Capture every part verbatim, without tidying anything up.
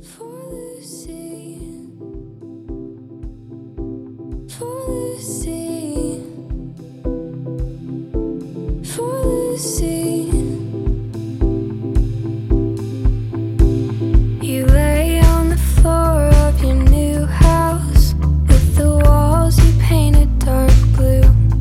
For Lucy, for Lucy, for Lucy. You lay on the floor of your new house with the walls you painted dark blue.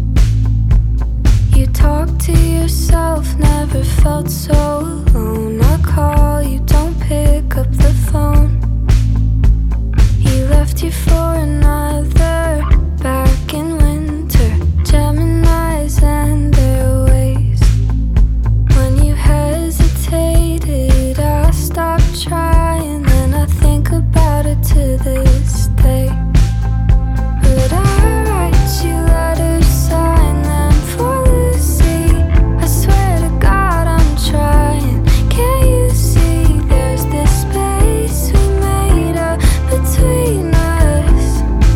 You talk to yourself, never felt so alone. I call you, don't pick up the phone. He left you for another back in winter. Geminis and their ways. When you hesitated, I stopped trying, and I think about it to this day. But I write you letters, sign them for Lucy. I swear to God I'm trying. Can't you see there's this space we made up between us?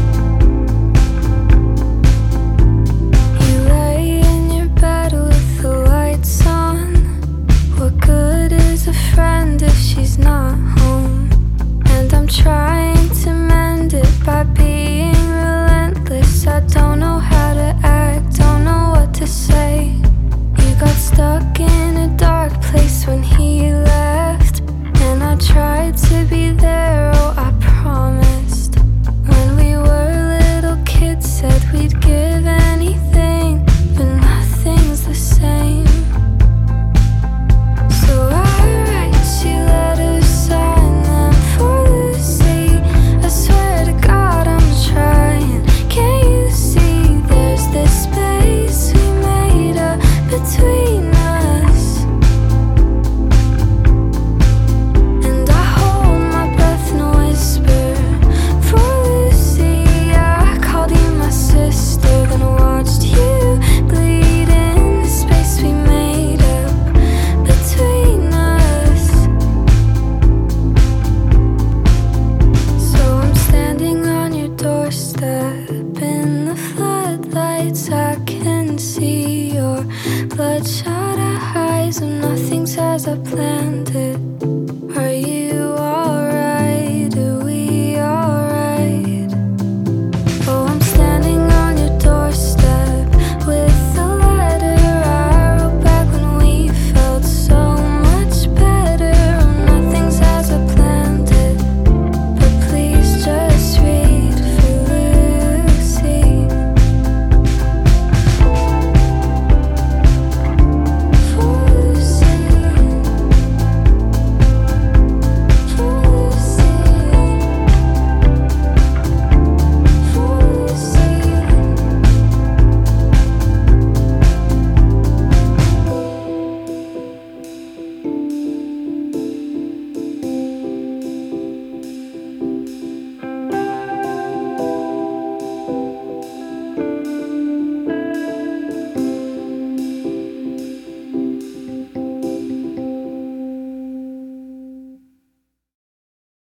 You lay in your bed with the lights on. What good is a friend if she's not home? And I'm trying to mend it by being relentless. I don't know how to act, don't know what to say. You got stuck in a dark place when he left, and I tried to be there, oh I promised. When we were little kids, said we'd give anything, but nothing's the same. So I write you letters, sign them for Lucy. I swear to God I'm trying. Can't you see there's this space we made up between us? And I hold my breath and whisper for Lucy. I called you my sister, then I watched you bleed in the space we made up between us. So I'm standing on your doorstep in the floodlights. I can see your bloodshot eyes, and nothing's as I planned.